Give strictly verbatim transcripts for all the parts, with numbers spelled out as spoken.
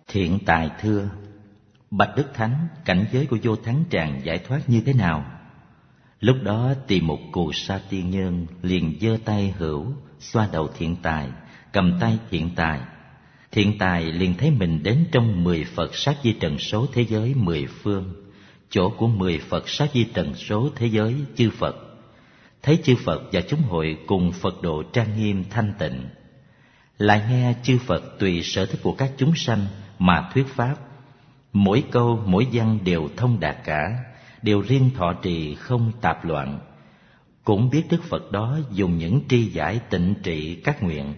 Thiện tài thưa: Bạch Đức Thánh, cảnh giới của Vô Thắng Tràng giải thoát như thế nào? Lúc đó Tỳ Mục Cù Sa Tiên Nhân liền giơ tay hữu xoa đầu Thiện Tài, cầm tay Thiện Tài. Thiện Tài liền thấy mình đến trong mười Phật sát di trần số thế giới mười phương, chỗ của mười Phật sát di trần số thế giới chư Phật. Thấy chư Phật và chúng hội cùng Phật độ trang nghiêm thanh tịnh, lại nghe chư Phật tùy sở thích của các chúng sanh mà thuyết pháp. Mỗi câu mỗi văn đều thông đạt cả, đều riêng thọ trì không tạp loạn. Cũng biết Đức Phật đó dùng những tri giải tịnh trị các nguyện.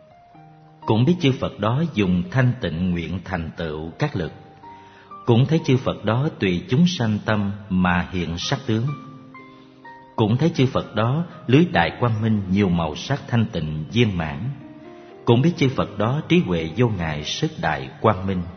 Cũng biết chư Phật đó dùng thanh tịnh nguyện thành tựu các lực. Cũng thấy chư Phật đó tùy chúng sanh tâm mà hiện sắc tướng. Cũng thấy chư Phật đó lưới đại quang minh nhiều màu sắc thanh tịnh viên mãn. Cũng biết chư Phật đó trí huệ vô ngại sức đại quang minh.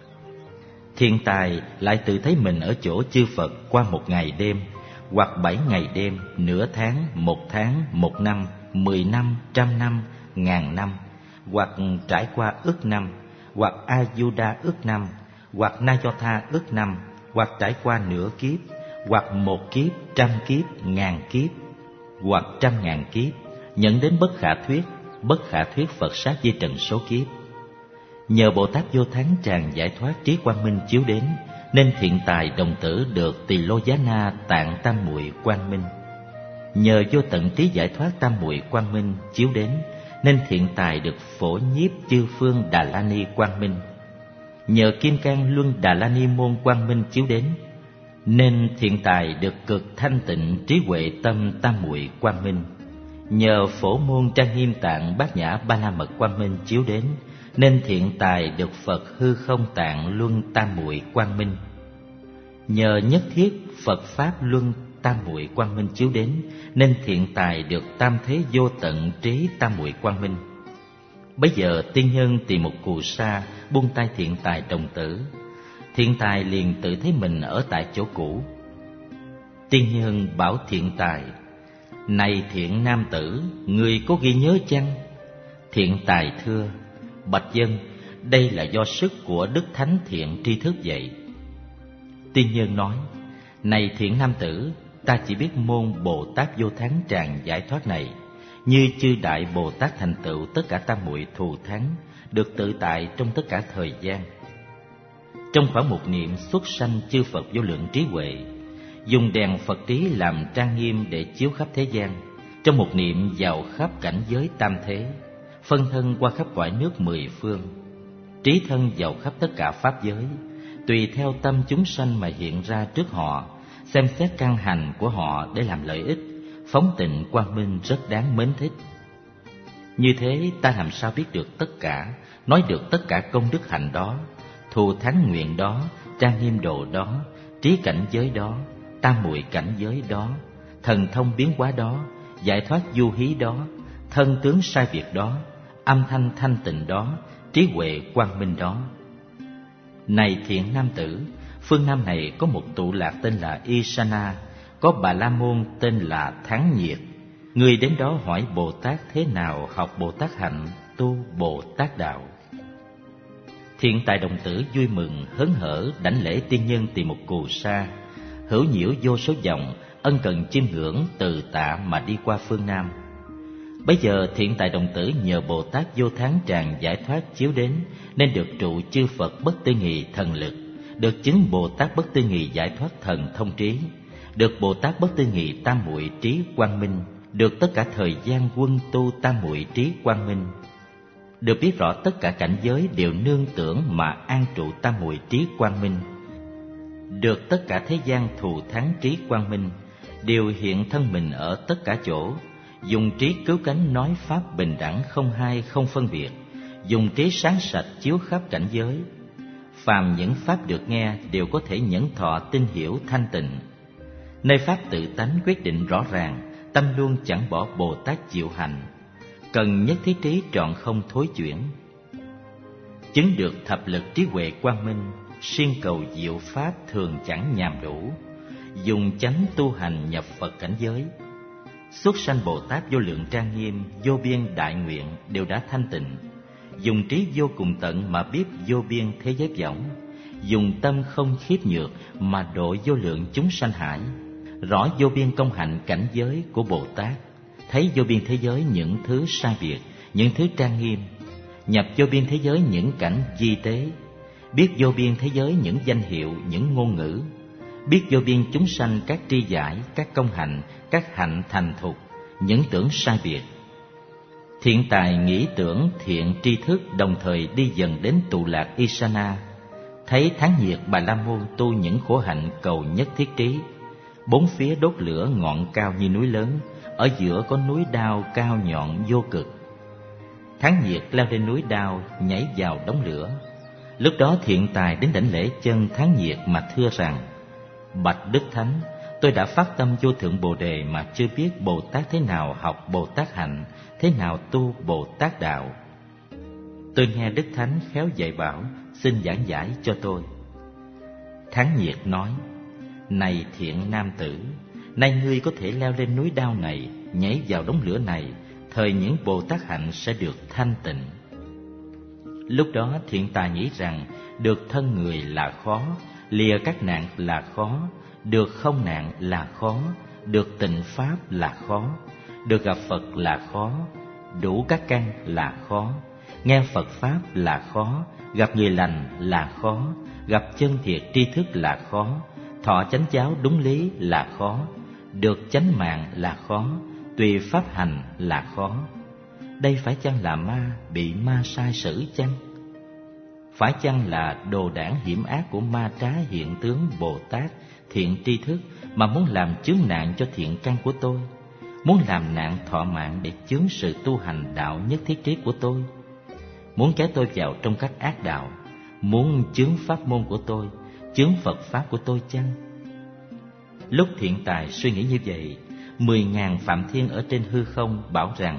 Thiện Tài lại tự thấy mình ở chỗ chư Phật qua một ngày đêm, hoặc bảy ngày đêm, nửa tháng, một tháng, một năm, mười năm, trăm năm, ngàn năm, hoặc trải qua ức năm, hoặc Ayuda ức năm, hoặc Nayotha ức năm, hoặc trải qua nửa kiếp, hoặc một kiếp, trăm kiếp, ngàn kiếp, hoặc trăm ngàn kiếp, nhận đến bất khả thuyết, bất khả thuyết Phật sát di trần số kiếp. Nhờ Bồ Tát Vô Thắng Tràng giải thoát trí quang minh chiếu đến, nên Thiện Tài đồng tử được Tỳ Lô Giá Na tạng tam muội quang minh. Nhờ vô tận trí giải thoát tam muội quang minh chiếu đến, nên Thiện Tài được phổ nhiếp chư phương Đà La Ni quang minh. Nhờ Kim Cang Luân Đà La Ni môn quang minh chiếu đến, nên Thiện Tài được cực thanh tịnh trí huệ tâm tam muội quang minh. Nhờ phổ môn trang nghiêm tạng bát nhã ba la mật quang minh chiếu đến, nên Thiện Tài được Phật hư không tạng luân tam muội quang minh. Nhờ nhất thiết Phật pháp luân tam muội quang minh chiếu đến, nên Thiện Tài được tam thế vô tận trí tam muội quang minh. Bấy giờ tiên nhân Tỳ Mục Cù Sa buông tay Thiện Tài đồng tử. Thiện Tài liền tự thấy mình ở tại chỗ cũ. Tiên nhân bảo Thiện Tài: Này thiện nam tử, người có ghi nhớ chăng? Thiện Tài thưa: Bạch dân, đây là do sức của Đức Thánh Thiện tri thức vậy. Tiên nhân nói: Này thiện nam tử, ta chỉ biết môn Bồ Tát Vô Thắng Tràng giải thoát này, như chư đại Bồ Tát thành tựu tất cả tam muội thù thắng, được tự tại trong tất cả thời gian. Trong khoảng một niệm xuất sanh chư Phật vô lượng trí huệ, dùng đèn Phật trí làm trang nghiêm để chiếu khắp thế gian. Trong một niệm vào khắp cảnh giới tam thế, phân thân qua khắp cõi nước mười phương, trí thân vào khắp tất cả pháp giới, tùy theo tâm chúng sanh mà hiện ra trước họ, xem xét căn hành của họ để làm lợi ích, phóng tịnh quang minh rất đáng mến thích. Như thế ta làm sao biết được tất cả, nói được tất cả công đức hạnh đó, thù thắng nguyện đó, trang nghiêm độ đó, trí cảnh giới đó, tam muội cảnh giới đó, thần thông biến hóa đó, giải thoát du hí đó, thân tướng sai biệt đó, âm thanh thanh tịnh đó, trí huệ quang minh đó. Này thiện nam tử, phương Nam này có một tụ lạc tên là Isana, có Bà La Môn tên là Thắng Nhiệt. Người đến đó hỏi Bồ Tát thế nào học Bồ Tát hạnh, tu Bồ Tát đạo. Thiện Tài đồng tử vui mừng hớn hở đảnh lễ tiên nhân Tỳ Mục Cù Sa, hữu nhiễu vô số vòng, ân cần chiêm ngưỡng từ tạ mà đi qua phương Nam. Bấy giờ Thiện Tài đồng tử nhờ Bồ Tát Vô Thắng Tràng giải thoát chiếu đến, nên được trụ chư Phật bất tư nghị thần lực, được chứng Bồ Tát bất tư nghị giải thoát thần thông trí, được Bồ Tát bất tư nghị tam muội trí quang minh, được tất cả thời gian quân tu tam muội trí quang minh, được biết rõ tất cả cảnh giới đều nương tưởng mà an trụ tam muội trí quang minh, được tất cả thế gian thù thắng trí quang minh, đều hiện thân mình ở tất cả chỗ, dùng trí cứu cánh nói pháp bình đẳng không hai không phân biệt, dùng trí sáng sạch chiếu khắp cảnh giới. Phàm những pháp được nghe đều có thể nhẫn thọ tin hiểu thanh tịnh. Nơi pháp tự tánh quyết định rõ ràng, tâm luôn chẳng bỏ Bồ Tát diệu hành, cần nhất thiết trí trọn không thối chuyển. Chứng được thập lực trí huệ quang minh, siêng cầu diệu pháp thường chẳng nhàm đủ, dùng chánh tu hành nhập Phật cảnh giới. Xuất sanh Bồ Tát vô lượng trang nghiêm, vô biên đại nguyện đều đã thanh tịnh, dùng trí vô cùng tận mà biết vô biên thế giới võng, dùng tâm không khiếp nhược mà độ vô lượng chúng sanh hải, rõ vô biên công hạnh cảnh giới của Bồ Tát, thấy vô biên thế giới những thứ sai biệt, những thứ trang nghiêm, nhập vô biên thế giới những cảnh di tế, biết vô biên thế giới những danh hiệu, những ngôn ngữ, biết vô biên chúng sanh các tri giải, các công hạnh, các hạnh thành thục, những tưởng sai biệt. Thiện tài nghĩ tưởng thiện tri thức đồng thời đi dần đến tụ lạc Isana, thấy Tháng Nhiệt Bà La Môn tu những khổ hạnh cầu nhất thiết trí, bốn phía đốt lửa ngọn cao như núi lớn, ở giữa có núi đao cao nhọn vô cực. Tháng Nhiệt leo lên núi đao, nhảy vào đống lửa. Lúc đó Thiện tài đến đảnh lễ chân Tháng Nhiệt mà thưa rằng: Bạch Đức Thánh, tôi đã phát tâm vô thượng Bồ Đề mà chưa biết Bồ Tát thế nào học Bồ Tát hạnh, thế nào tu Bồ Tát đạo. Tôi nghe Đức Thánh khéo dạy bảo, xin giảng giải cho tôi. Tháng Nhiệt nói: Này thiện nam tử, nay ngươi có thể leo lên núi đao này, nhảy vào đống lửa này, thời những Bồ Tát hạnh sẽ được thanh tịnh. Lúc đó Thiện tài nghĩ rằng được thân người là khó, lìa các nạn là khó, được không nạn là khó, được tịnh pháp là khó, được gặp Phật là khó, đủ các căn là khó, nghe Phật pháp là khó, gặp người lành là khó, gặp chân thiệt tri thức là khó, thọ chánh giáo đúng lý là khó, được chánh mạng là khó, tùy pháp hành là khó. Đây phải chăng là ma, bị ma sai sử chăng? Phải chăng là đồ đảng hiểm ác của ma trá hiện tướng Bồ Tát thiện tri thức mà muốn làm chướng nạn cho thiện căn của tôi, muốn làm nạn thọ mạng để chướng sự tu hành đạo nhất thiết trí của tôi, muốn kéo tôi vào trong các ác đạo, muốn chướng pháp môn của tôi, chướng Phật pháp của tôi chăng? Lúc Thiện tài suy nghĩ như vậy, mười ngàn Phạm Thiên ở trên hư không bảo rằng: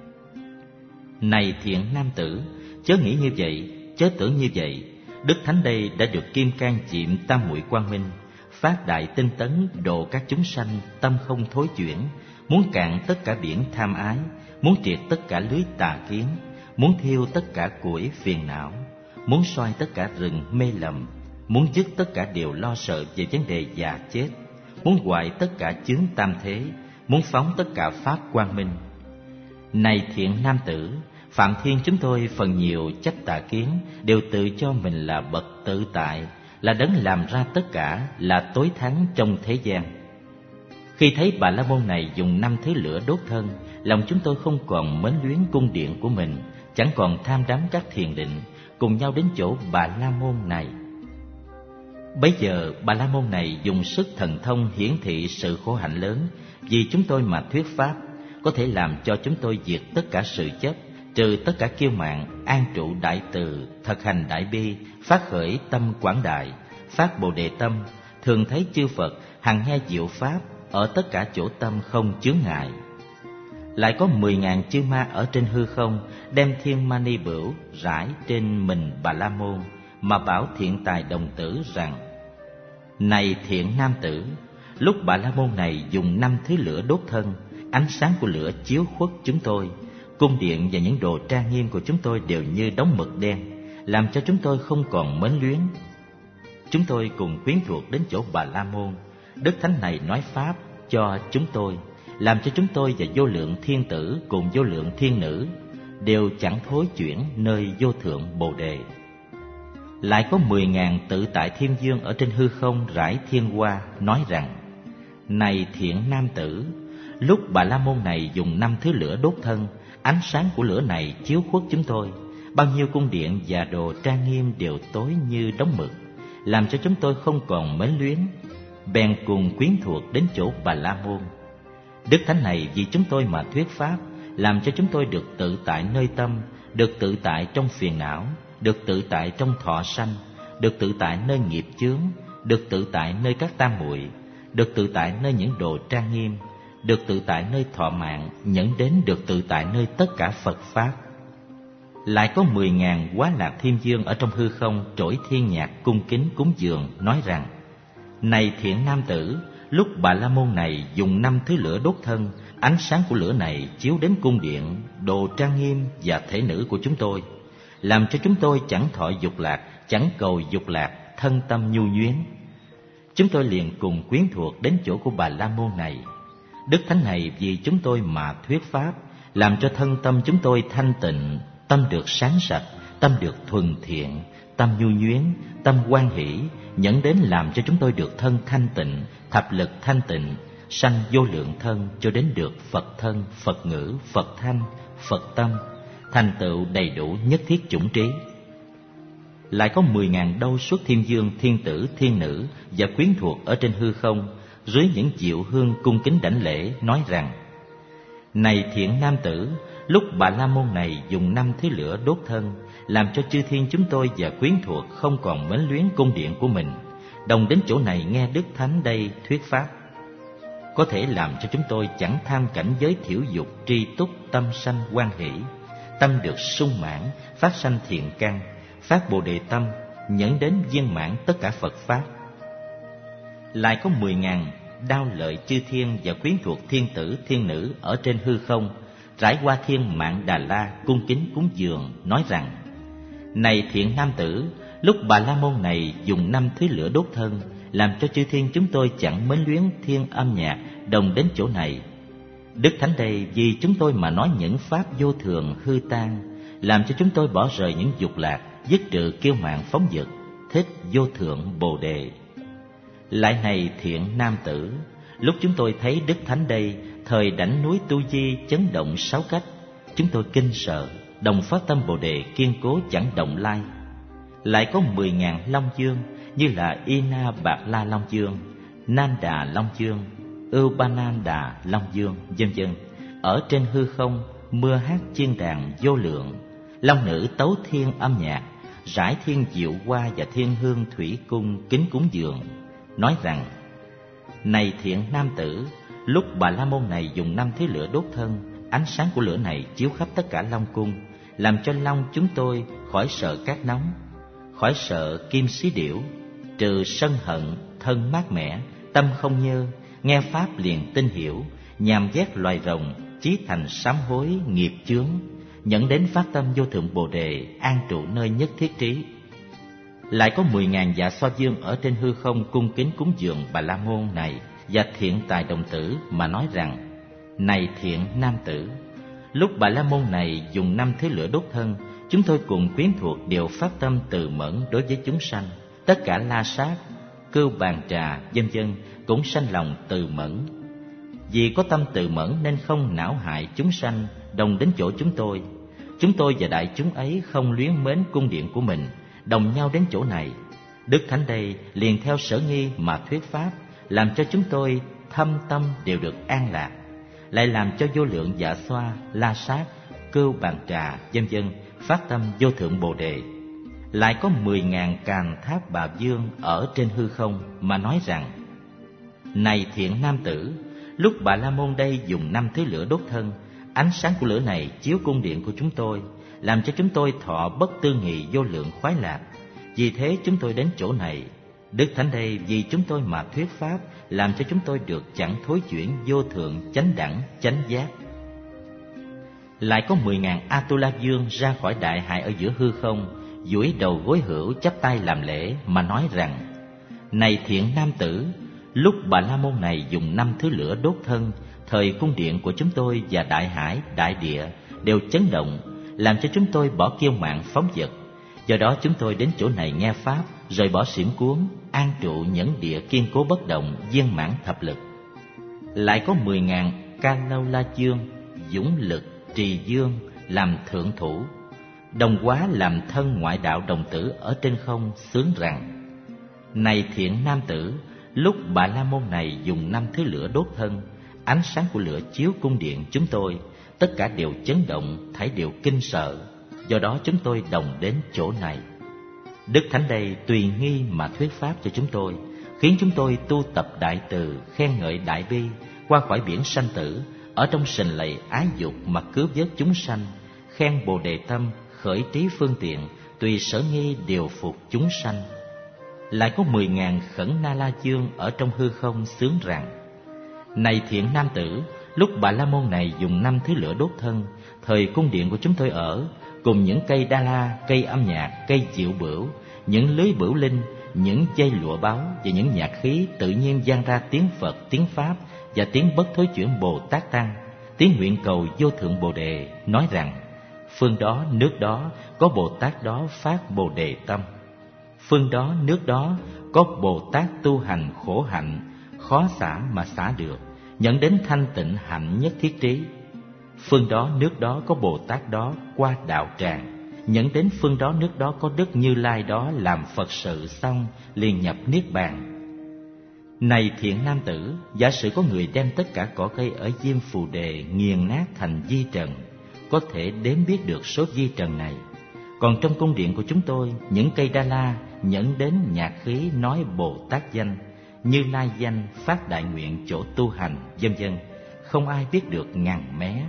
Này thiện nam tử, chớ nghĩ như vậy, chớ tưởng như vậy. Đức Thánh đây đã được kim cang chiệm tam muội quang minh, phát đại tinh tấn độ các chúng sanh tâm không thối chuyển, muốn cạn tất cả biển tham ái, muốn triệt tất cả lưới tà kiến, muốn thiêu tất cả củi phiền não, muốn soi tất cả rừng mê lầm, muốn dứt tất cả điều lo sợ về vấn đề già chết, muốn hoại tất cả chướng tam thế, muốn phóng tất cả pháp quang minh. Này thiện nam tử, Phạm Thiên chúng tôi phần nhiều chấp tà kiến, đều tự cho mình là bậc tự tại, là đấng làm ra tất cả, là tối thắng trong thế gian. Khi thấy Bà La Môn này dùng năm thứ lửa đốt thân, lòng chúng tôi không còn mến luyến cung điện của mình, chẳng còn tham đắm các thiền định, cùng nhau đến chỗ Bà La Môn này. Bấy giờ Bà La Môn này dùng sức thần thông hiển thị sự khổ hạnh lớn, vì chúng tôi mà thuyết pháp, có thể làm cho chúng tôi diệt tất cả sự chấp, trừ tất cả kiêu mạn, an trụ đại từ, thực hành đại bi, phát khởi tâm quảng đại, phát bồ đề tâm, thường thấy chư Phật, hằng nghe diệu pháp, ở tất cả chỗ tâm không chướng ngại. Lại có mười ngàn chư ma ở trên hư không, đem thiên mani bửu rải trên mình Bà La Môn, mà bảo Thiện tài đồng tử rằng: Này thiện nam tử, lúc Bà La Môn này dùng năm thứ lửa đốt thân, ánh sáng của lửa chiếu khuất chúng tôi, cung điện và những đồ trang nghiêm của chúng tôi đều như đống mực đen, làm cho chúng tôi không còn mến luyến. Chúng tôi cùng quyến thuộc đến chỗ Bà La Môn. Đức Thánh này nói pháp cho chúng tôi, làm cho chúng tôi và vô lượng thiên tử cùng vô lượng thiên nữ đều chẳng thối chuyển nơi vô thượng Bồ Đề. Lại có mười ngàn tự tại thiên dương ở trên hư không rải thiên hoa, nói rằng: Này thiện nam tử, lúc Bà La Môn này dùng năm thứ lửa đốt thân, ánh sáng của lửa này chiếu khuất chúng tôi, bao nhiêu cung điện và đồ trang nghiêm đều tối như đống mực, làm cho chúng tôi không còn mến luyến, bèn cùng quyến thuộc đến chỗ Bà La Môn. Đức Thánh này vì chúng tôi mà thuyết pháp, làm cho chúng tôi được tự tại nơi tâm, được tự tại trong phiền não, được tự tại trong thọ sanh, được tự tại nơi nghiệp chướng, được tự tại nơi các tam muội, được tự tại nơi những đồ trang nghiêm, được tự tại nơi thọ mạng, nhẫn đến được tự tại nơi tất cả Phật pháp. Lại có mười ngàn Quá Lạc Thiên Dương ở trong hư không trỗi thiên nhạc cung kính cúng dường, nói rằng: Này thiện nam tử, lúc Bà La Môn này dùng năm thứ lửa đốt thân, ánh sáng của lửa này chiếu đến cung điện, đồ trang nghiêm và thể nữ của chúng tôi, làm cho chúng tôi chẳng thọ dục lạc, chẳng cầu dục lạc, thân tâm nhu nhuyến. Chúng tôi liền cùng quyến thuộc đến chỗ của Bà La Môn này. Đức Thánh này vì chúng tôi mà thuyết pháp, làm cho thân tâm chúng tôi thanh tịnh, tâm được sáng sạch, tâm được thuần thiện, tâm nhu nhuyến, tâm hoan hỷ, dẫn đến làm cho chúng tôi được thân thanh tịnh, thập lực thanh tịnh, sanh vô lượng thân cho đến được Phật thân, Phật ngữ, Phật thanh, Phật tâm, thành tựu đầy đủ nhất thiết chủng trí. Lại có mười ngàn đâu xuất thiên dương, thiên tử, thiên nữ và quyến thuộc ở trên hư không, dưới những diệu hương cung kính đảnh lễ, nói rằng: Này thiện nam tử, lúc Bà La Môn này dùng năm thế lửa đốt thân, làm cho chư thiên chúng tôi và quyến thuộc không còn mến luyến cung điện của mình, đồng đến chỗ này nghe Đức Thánh đây thuyết pháp, có thể làm cho chúng tôi chẳng tham cảnh giới thiểu dục, tri túc, tâm sanh hoan hỷ, tâm được sung mãn, phát sanh thiện căn, phát bồ đề tâm, nhẫn đến viên mãn tất cả Phật pháp. Lại có mười ngàn đao lợi chư thiên và quyến thuộc thiên tử, thiên nữ ở trên hư không, trải qua thiên mạng Đà La, cung kính cúng dường, nói rằng: Này thiện nam tử, lúc Bà La Môn này dùng năm thứ lửa đốt thân, làm cho chư thiên chúng tôi chẳng mến luyến thiên âm nhạc, đồng đến chỗ này. Đức Thánh đây vì chúng tôi mà nói những pháp vô thường hư tan, làm cho chúng tôi bỏ rời những dục lạc, dứt trừ kiêu mạn phóng dật, thích vô thượng bồ đề. Lại này thiện nam tử, lúc chúng tôi thấy Đức Thánh đây, thời đảnh núi Tu Di chấn động sáu cách, chúng tôi kinh sợ, đồng phát tâm bồ đề kiên cố chẳng động lai. Lại có mười ngàn long dương, như là Ina Bạc La Long Dương, Nan Đà Long Dương, Ưu Ba Nan Đà Long Dương, vân vân, ở trên hư không mưa hát chiên đàn vô lượng, long nữ tấu thiên âm nhạc, rải thiên diệu hoa và thiên hương thủy cung kính cúng dường, nói rằng: Này thiện nam tử, lúc Bà La Môn này dùng năm thế lửa đốt thân, ánh sáng của lửa này chiếu khắp tất cả long cung, làm cho long chúng tôi khỏi sợ cát nóng, khỏi sợ kim xí điểu, trừ sân hận, thân mát mẻ, tâm không nhơ, nghe pháp liền tin hiểu, nhàm ghét loài rồng, chí thành sám hối nghiệp chướng, nhận đến phát tâm vô thượng bồ đề, an trụ nơi nhất thiết trí. Lại có mười ngàn dạ xoa dương ở trên hư không cung kính cúng dường Bà La Môn này và thiện tài đồng tử, mà nói rằng: Này thiện nam tử, lúc Bà La Môn này dùng năm thế lửa đốt thân, chúng tôi cùng quyến thuộc đều phát tâm từ mẫn đối với chúng sanh, tất cả la sát, cưu bàn trà, vân vân cũng sanh lòng từ mẫn. Vì có tâm từ mẫn nên không não hại chúng sanh, đồng đến chỗ chúng tôi. Chúng tôi và đại chúng ấy không luyến mến cung điện của mình, đồng nhau đến chỗ này. Đức Thánh đây liền theo sở nghi mà thuyết pháp, làm cho chúng tôi thâm tâm đều được an lạc, lại làm cho vô lượng dạ xoa, la sát, cưu bàn trà, vân vân phát tâm vô thượng bồ đề. Lại có mười ngàn càn tháp bà dương ở trên hư không, mà nói rằng: Này thiện nam tử, lúc Bà La Môn đây dùng năm thứ lửa đốt thân, ánh sáng của lửa này chiếu cung điện của chúng tôi, làm cho chúng tôi thọ bất tư nghị vô lượng khoái lạc. Vì thế chúng tôi đến chỗ này. Đức Thánh đây vì chúng tôi mà thuyết pháp, làm cho chúng tôi được chẳng thối chuyển vô thượng chánh đẳng chánh giác. Lại có mười ngàn Atula dương ra khỏi đại hải ở giữa hư không, duỗi đầu gối hữu, chắp tay làm lễ, mà nói rằng: Này thiện nam tử, lúc Bà La Môn này dùng năm thứ lửa đốt thân, thời cung điện của chúng tôi và đại hải, đại địa đều chấn động, làm cho chúng tôi bỏ kiêu mạn phóng dật. Do đó chúng tôi đến chỗ này nghe pháp, rời bỏ xiểm cuốn, an trụ nhẫn địa kiên cố bất động, viên mãn thập lực. Lại có mười ngàn Ca Lâu La Dương, dũng lực trì dương làm thượng thủ, đồng hóa làm thân ngoại đạo đồng tử ở trên không, xướng rằng: Này thiện nam tử, lúc Bà La Môn này dùng năm thứ lửa đốt thân, ánh sáng của lửa chiếu cung điện chúng tôi, tất cả đều chấn động, thảy đều kinh sợ. Do đó chúng tôi đồng đến chỗ này. Đức Thánh đây tùy nghi mà thuyết pháp cho chúng tôi, khiến chúng tôi tu tập đại từ, khen ngợi đại bi, qua khỏi biển sanh tử, ở trong sình lầy ái dục mà cứu vớt chúng sanh, khen bồ đề tâm, khởi trí phương tiện, tùy sở nghi điều phục chúng sanh. Lại có mười ngàn khẩn na la dương ở trong hư không xướng rằng: Này thiện nam tử, lúc Bà La Môn này dùng năm thứ lửa đốt thân, thời cung điện của chúng tôi ở, cùng những cây đa la, cây âm nhạc, cây diệu bửu, những lưới bửu linh, những dây lụa báo và những nhạc khí tự nhiên vang ra tiếng Phật, tiếng Pháp và tiếng bất thối chuyển Bồ Tát Tăng, tiếng nguyện cầu vô thượng Bồ Đề, nói rằng phương đó, nước đó có Bồ Tát đó phát Bồ Đề tâm. Phương đó, nước đó có Bồ Tát tu hành khổ hạnh, khó xả mà xả được, nhận đến thanh tịnh hạnh nhất thiết trí. Phương đó, nước đó có Bồ Tát đó qua đạo tràng, nhận đến phương đó, nước đó có Đức Như Lai đó làm Phật sự xong liền nhập Niết Bàn. Này thiện nam tử, giả sử có người đem tất cả cỏ cây ở Diêm Phù Đề nghiền nát thành di trần, có thể đếm biết được số di trần này. Còn trong cung điện của chúng tôi, những cây đa la nhẫn đến nhạc khí nói Bồ Tát danh, Như Lai danh, phát đại nguyện chỗ tu hành, vân vân, không ai biết được ngàn mé.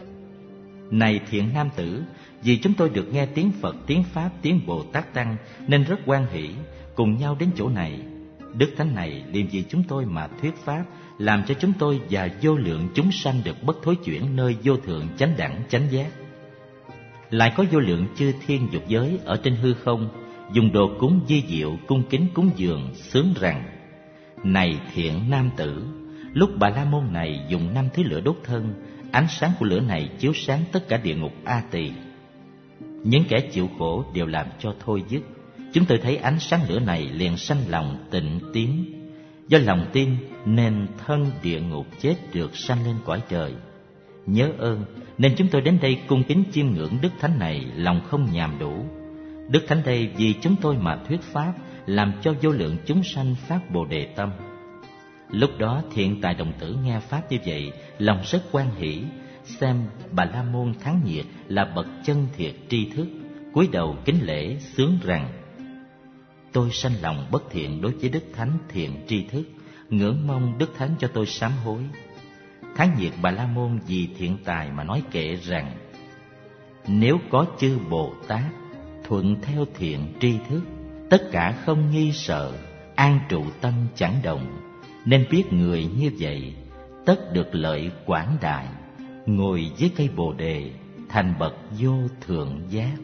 Này thiện nam tử, vì chúng tôi được nghe tiếng Phật, tiếng Pháp, tiếng Bồ Tát Tăng nên rất hoan hỷ, cùng nhau đến chỗ này. Đức Thánh này liền vì chúng tôi mà thuyết pháp, làm cho chúng tôi và vô lượng chúng sanh được bất thối chuyển nơi vô thượng chánh đẳng chánh giác. Lại có vô lượng chư thiên dục giới ở trên hư không, dùng đồ cúng di diệu cung kính cúng dường, xướng rằng: Này thiện nam tử, lúc Bà La Môn này dùng năm thứ lửa đốt thân, ánh sáng của lửa này chiếu sáng tất cả địa ngục A Tỳ. Những kẻ chịu khổ đều làm cho thôi dứt. Chúng tôi thấy ánh sáng lửa này liền sanh lòng tịnh tín. Do lòng tin nên thân địa ngục chết được sanh lên cõi trời. Nhớ ơn nên chúng tôi đến đây cung kính chiêm ngưỡng Đức Thánh này, lòng không nhàm đủ. Đức Thánh đây vì chúng tôi mà thuyết pháp, làm cho vô lượng chúng sanh phát Bồ Đề tâm. Lúc đó thiện tài đồng tử nghe pháp như vậy, lòng rất hoan hỷ, xem Bà La Môn Thắng Nhiệt là bậc chân thiệt tri thức, cúi đầu kính lễ xướng rằng: Tôi sanh lòng bất thiện đối với Đức Thánh thiện tri thức, ngưỡng mong Đức Thánh cho tôi sám hối. Thắng Nhiệt Bà La Môn vì thiện tài mà nói kệ rằng: Nếu có chư Bồ Tát thuận theo thiện tri thức, tất cả không nghi sợ, an trụ tâm chẳng động, nên biết người như vậy tất được lợi quảng đại, ngồi dưới cây Bồ Đề thành bậc vô thượng giác.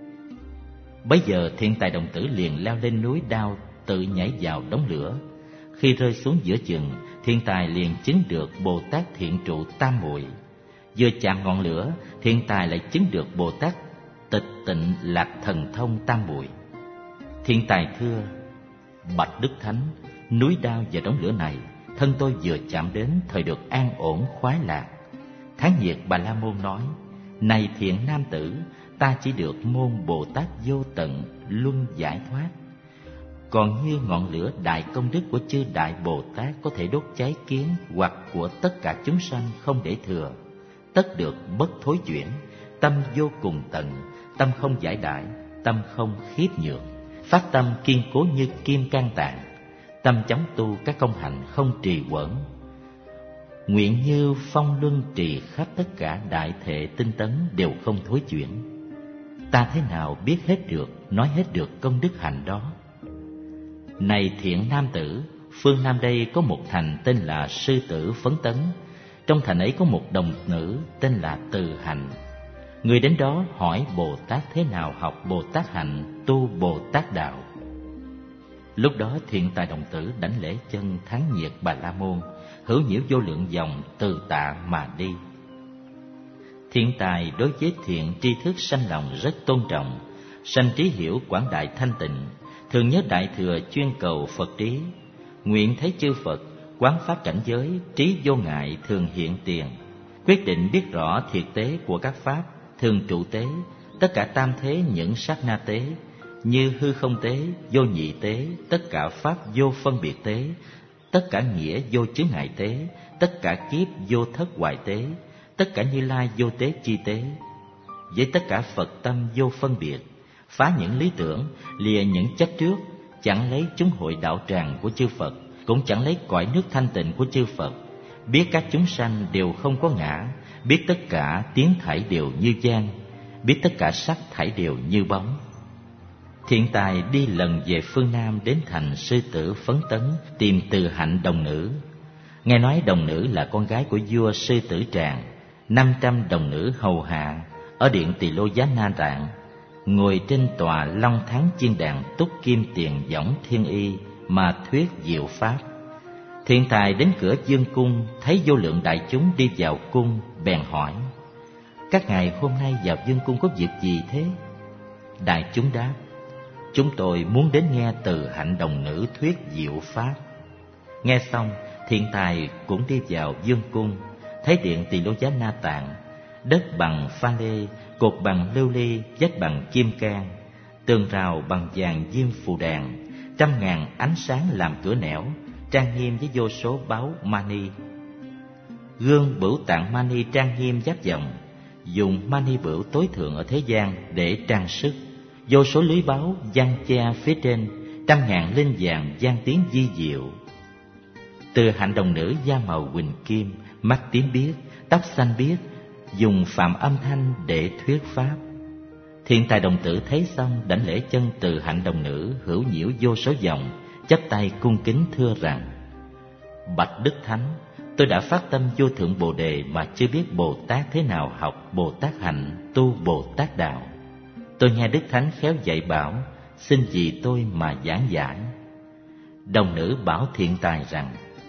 Bấy giờ thiện tài đồng tử liền leo lên núi đao, tự nhảy vào đống lửa. Khi rơi xuống giữa chừng, thiện tài liền chứng được Bồ Tát thiện trụ tam muội. Vừa chạm ngọn lửa, thiện tài lại chứng được Bồ Tát tịch tịnh lạc thần thông tam muội. Thiện tài thưa: Bạch Đức Thánh, núi đao và đống lửa này thân tôi vừa chạm đến thời được an ổn khoái lạc. Thắng Nhiệt Bà La Môn nói: Này thiện nam tử, ta chỉ được môn Bồ Tát vô tận luân giải thoát. Còn như ngọn lửa đại công đức của chư đại Bồ Tát có thể đốt cháy kiến hoặc của tất cả chúng sanh không để thừa, tất được bất thối chuyển, tâm vô cùng tận, tâm không giải đãi, tâm không khiếp nhược, phát tâm kiên cố như kim can tạng, tâm chóng tu các công hạnh không trì quẩn. Nguyện như phong luân trì khắp tất cả đại thệ tinh tấn đều không thối chuyển. Ta thế nào biết hết được, nói hết được công đức hạnh đó? Này thiện nam tử, phương Nam đây có một thành tên là Sư Tử Phấn Tấn. Trong thành ấy có một đồng nữ tên là Từ Hạnh. Người đến đó hỏi Bồ Tát thế nào học Bồ Tát hạnh, tu Bồ Tát đạo. Lúc đó thiện tài đồng tử đảnh lễ chân Thắng Nhiệt Bà La Môn, hữu nhiễu vô lượng dòng từ tạ mà đi. Thiện tài đối với thiện tri thức sanh lòng rất tôn trọng, sanh trí hiểu quảng đại thanh tịnh, thường nhớ đại thừa chuyên cầu Phật trí, nguyện thấy chư Phật quán pháp cảnh giới, trí vô ngại thường hiện tiền, quyết định biết rõ thiệt tế của các pháp, thường trụ tế, tất cả tam thế những sát na tế, như hư không tế, vô nhị tế, tất cả pháp vô phân biệt tế, tất cả nghĩa vô chướng ngại tế, tất cả kiếp vô thất hoại tế, tất cả Như Lai vô tế chi tế. Với tất cả Phật tâm vô phân biệt, phá những lý tưởng, lìa những chấp trước, chẳng lấy chúng hội đạo tràng của chư Phật, cũng chẳng lấy cõi nước thanh tịnh của chư Phật, biết các chúng sanh đều không có ngã, biết tất cả tiếng thảy đều như gian, biết tất cả sắc thảy đều như bóng. Thiện tài đi lần về phương Nam đến thành Sư Tử Phấn Tấn tìm Từ Hạnh đồng nữ. Nghe nói đồng nữ là con gái của vua Sư Tử Tràng, năm trăm đồng nữ hầu hạ, ở điện Tỳ Lô Giá Na Tạng, ngồi trên tòa long thắng chiên đàn túc kim tiền võng thiên y mà thuyết diệu pháp. Thiện tài đến cửa dương cung, thấy vô lượng đại chúng đi vào cung, bèn hỏi: các ngài hôm nay vào dương cung có việc gì thế? Đại chúng đáp: chúng tôi muốn đến nghe Từ Hạnh đồng nữ thuyết diệu pháp. Nghe xong, thiện tài cũng đi vào dương cung, thấy điện Tỳ Lô Giá Na Tạng, đất bằng pha lê, cột bằng lưu ly, vách bằng kim cang, tường rào bằng vàng diêm phù đàn, trăm ngàn ánh sáng làm cửa nẻo, trang nghiêm với vô số báu mani. Gương Bửu Tạng mani trang nghiêm giáp vọng, dùng mani bửu tối thượng ở thế gian để trang sức. Vô số lưới báu giăng che phía trên, trăm ngàn linh vàng vang tiếng vi diệu. Từ Hạnh đồng nữ da màu huỳnh kim, mắt tím biếc, tóc xanh biếc, dùng phạm âm thanh để thuyết pháp. Thiện tài đồng tử thấy xong, đảnh lễ chân Từ Hạnh đồng nữ hữu nhiễu vô số vòng, chắp tay cung kính thưa rằng: bạch Đức Thánh, tôi đã phát tâm vô thượng Bồ Đề mà chưa biết Bồ Tát thế nào học Bồ Tát hạnh, tu Bồ Tát đạo. Tôi nghe Đức Thánh khéo dạy bảo, xin vì tôi mà giảng giải. Đồng nữ bảo thiện tài rằng: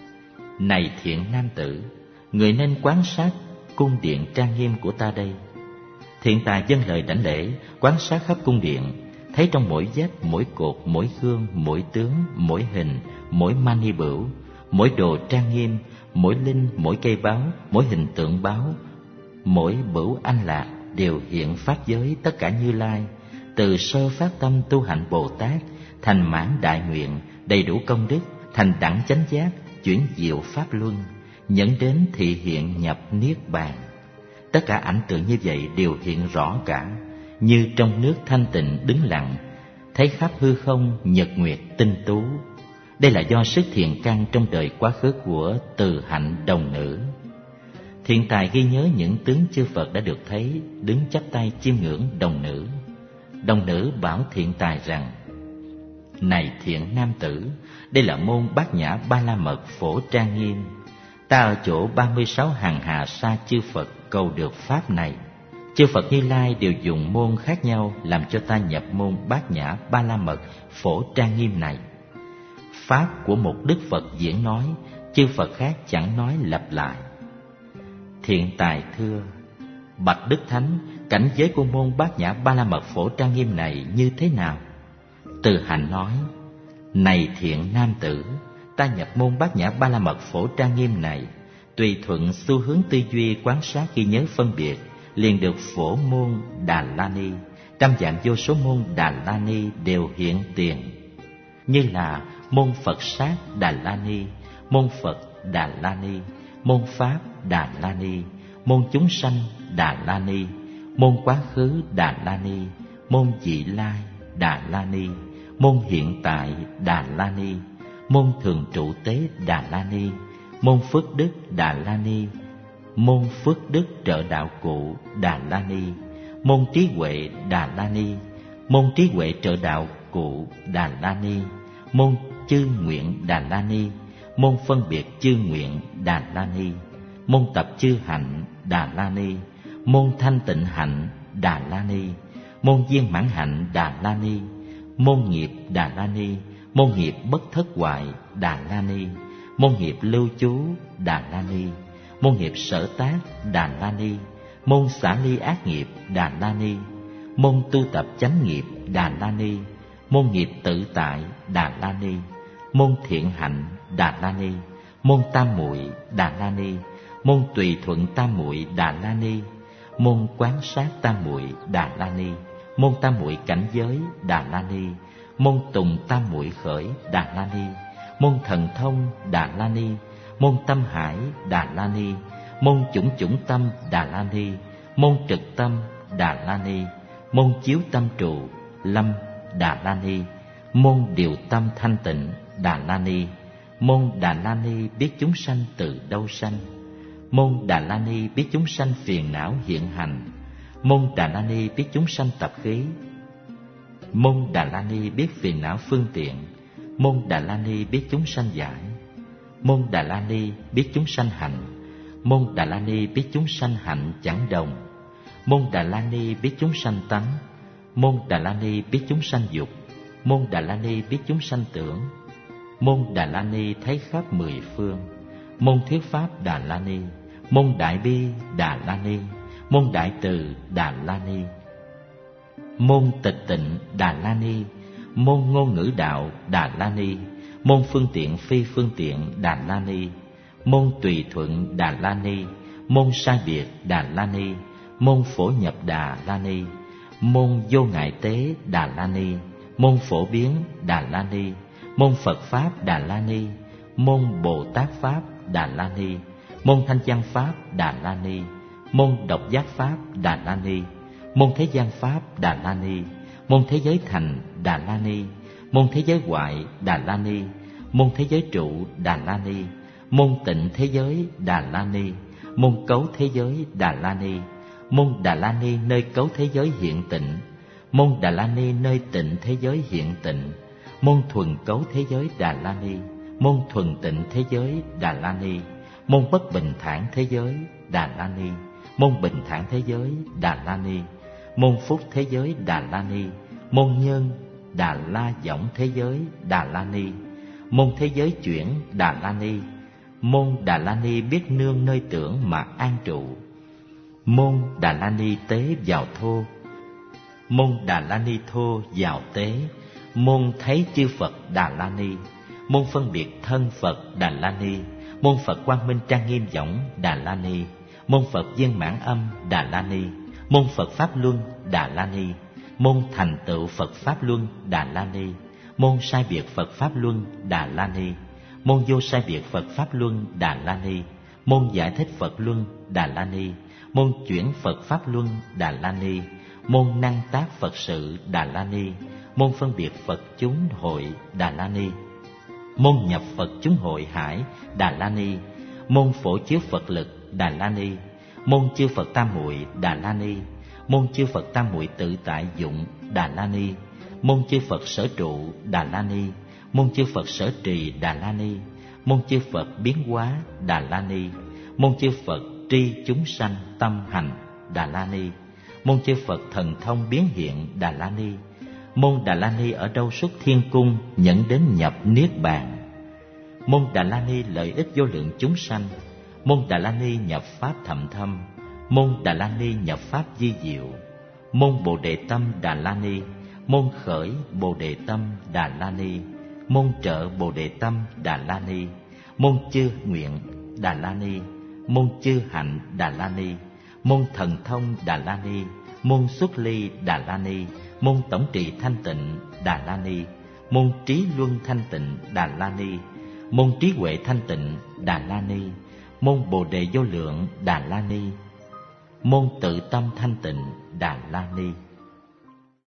này thiện nam tử, người nên quan sát cung điện trang nghiêm của ta đây. Thiện tài dâng lời đảnh lễ, quan sát khắp cung điện, thấy trong mỗi vách, mỗi cột, mỗi gương, mỗi tướng, mỗi hình, mỗi mani bửu, mỗi đồ trang nghiêm, mỗi linh, mỗi cây báo, mỗi hình tượng báo, mỗi bửu anh lạc đều hiện pháp giới tất cả Như Lai, từ sơ phát tâm tu hạnh Bồ Tát, thành mãn đại nguyện, đầy đủ công đức, thành đẳng chánh giác, chuyển diệu pháp luân, dẫn đến thị hiện nhập niết bàn. Tất cả ảnh tượng như vậy đều hiện rõ cả, như trong nước thanh tịnh đứng lặng, thấy khắp hư không nhật nguyệt tinh tú. Đây là do sức thiện căn trong đời quá khứ của Từ Hạnh đồng nữ. Thiện tài ghi nhớ những tướng chư Phật đã được thấy, đứng chắp tay chiêm ngưỡng đồng nữ. Đồng nữ bảo thiện tài rằng: này thiện nam tử, đây là môn Bát Nhã Ba La Mật phổ trang nghiêm. Ta ở chỗ ba mươi sáu hàng hà sa chư Phật cầu được pháp này. Chư Phật Như Lai đều dùng môn khác nhau làm cho ta nhập môn Bát Nhã Ba La Mật phổ trang nghiêm này. Pháp của một Đức Phật diễn nói, chư Phật khác chẳng nói lặp lại. Thiện tài thưa: bạch Đức Thánh, cảnh giới của môn Bát Nhã Ba La Mật phổ trang nghiêm này như thế nào? Từ Hạnh nói: này thiện nam tử, ta nhập môn Bát Nhã Ba La Mật phổ trang nghiêm này, tùy thuận xu hướng tư duy quan sát ghi nhớ phân biệt, liền được phổ môn Đà La Ni. Trăm vạn vô số môn Đà La Ni đều hiện tiền, như là môn Phật sát Đà La Ni, môn Phật Đà La Ni, môn Pháp Đà La Ni, môn chúng sanh Đà La Ni, môn quá khứ Đà La Ni, môn vị lai Đà La Ni, môn hiện tại Đà La Ni, môn thường trụ tế Đà La Ni, môn phước đức Đà La Ni, môn phước đức trợ đạo cụ Đà La Ni, môn trí huệ Đà La Ni, môn trí huệ trợ đạo cụ Đà La Ni, môn chư nguyện Đà La Ni, môn phân biệt chư nguyện Đà La Ni, môn tập chư hạnh Đà La Ni, môn thanh tịnh hạnh Đà La Ni, môn viên mãn hạnh Đà La Ni, môn nghiệp Đà La Ni, môn nghiệp bất thất hoại Đà La Ni, môn nghiệp lưu trú Đà La Ni, môn nghiệp sở tác Đà La Ni, môn xả ly ác nghiệp Đà La Ni, môn tu tập chánh nghiệp Đà La Ni, môn nghiệp tự tại Đà La Ni, môn thiện hạnh Đà La Ni, môn tam muội Đà La Ni, môn tùy thuận tam muội Đà La Ni, môn quán sát tam muội Đà La Ni, môn tam muội cảnh giới Đà La Ni, môn tùng tam muội khởi Đà La Ni, môn thần thông Đà La Ni, môn tâm hải Đà La Ni, môn chủng chủng tâm Đà La Ni, môn trực tâm Đà La Ni, môn chiếu tâm trụ lâm Đà La Ni, môn điều tâm thanh tịnh Đà La Ni, môn Đà La Ni biết chúng sanh từ đâu sanh, môn Đà La Ni biết chúng sanh phiền não hiện hành, môn Đà La Ni biết chúng sanh tập khí, môn Đà La Ni biết phiền não phương tiện, môn Đà La Ni biết chúng sanh giải, môn Đà La Ni biết chúng sanh hạnh, môn Đà La Ni biết chúng sanh hạnh chẳng đồng, Môn Đà La Ni biết chúng sanh tánh. Môn Đà La Ni biết chúng sanh dục. Môn Đà La Ni biết chúng sanh tưởng. Môn Đà La Ni thấy khắp mười phương. Môn Thuyết Pháp Đà La Ni. Môn Đại Bi Đà La Ni. Môn Đại Từ Đà La Ni. Môn Tịch Tịnh Đà La Ni. Môn Ngôn Ngữ Đạo Đà La Ni. Môn Phương Tiện Phi Phương Tiện Đà La Ni. Môn Tùy Thuận Đà La Ni. Môn Sai Biệt Đà La Ni. Môn Phổ Nhập Đà La Ni. Môn Vô Ngại Tế Đà La Ni. Môn Phổ Biến Đà La Ni. Môn Phật Pháp Đà La Ni. Môn Bồ Tát Pháp Đà La Ni. Môn Thanh Văn Pháp Đà La Ni. Môn Độc Giác Pháp Đà La Ni. Môn Thế gian Pháp Đà La Ni. Môn Thế giới thành Đà La Ni. Môn Thế giới hoại Đà La Ni. Môn Thế giới trụ Đà La Ni. Môn Tịnh Thế giới Đà La Ni. Môn Cấu Thế giới Đà La Ni. Môn Đà La Ni nơi cấu thế giới hiện tịnh. Môn Đà La Ni nơi tịnh thế giới hiện tịnh. Môn Thuần Cấu Thế giới Đà La Ni. Môn Thuần Tịnh Thế giới Đà La Ni. Môn Bất Bình Thản Thế giới Đà La Ni. Môn Bình Thản Thế giới Đà La Ni. Môn Phúc Thế giới Đà La Ni. Môn Nhân Đà La Võng Thế giới Đà La Ni. Môn Thế giới chuyển Đà La Ni. Môn Đà La Ni biết nương nơi tưởng mà an trụ. Môn Đà La Ni tế vào thô. Môn Đà La Ni thô vào tế. Môn thấy chư Phật Đà La Ni. Môn phân biệt thân Phật Đà La Ni. Môn Phật quang minh trang nghiêm võng Đà La Ni. Môn Phật viên mãn âm Đà La Ni. Môn Phật Pháp Luân Đà La Ni. Môn thành tựu Phật Pháp Luân Đà La Ni. Môn sai biệt Phật Pháp Luân Đà La Ni. Môn vô sai biệt Phật Pháp Luân Đà La Ni. Môn giải thích Phật Luân Đà La Ni. Môn chuyển Phật Pháp Luân Đà La Ni. Môn năng tác Phật sự Đà La Ni. Môn phân biệt Phật chúng hội Đà La Ni. Môn nhập Phật chúng hội hải Đà La Ni. Môn phổ chiếu Phật lực Đà La Ni. Môn chư Phật tam muội Đà La Ni. Môn chư Phật tam muội tự tại dụng Đà La Ni. Môn chư Phật sở trụ Đà La Ni. Môn chư Phật sở trì Đà La Ni. Môn chư Phật biến hóa Đà La Ni. Môn chư Phật tri chúng sanh tâm hành Đà La Ni. Môn chư Phật thần thông biến hiện Đà La Ni. Môn Đà La Ni ở đâu xuất thiên cung dẫn đến nhập niết bàn. Môn Đà La Ni lợi ích vô lượng chúng sanh. Môn Đà La Ni nhập pháp thậm thâm. Môn Đà La Ni nhập pháp di diệu. Môn Bồ Đề Tâm Đà La Ni. Môn khởi Bồ Đề Tâm Đà La Ni. Môn trợ Bồ Đề Tâm Đà La Ni. Môn chư nguyện Đà La Ni. Môn chư hạnh Đà La Ni. Môn thần thông Đà La Ni. Môn xuất ly Đà La Ni. Môn tổng trì thanh tịnh Đà La Ni. Môn trí luân thanh tịnh Đà La Ni. Môn trí huệ thanh tịnh Đà La Ni. Môn Bồ Đề vô lượng Đà La Ni. Môn tự tâm thanh tịnh Đà La Ni.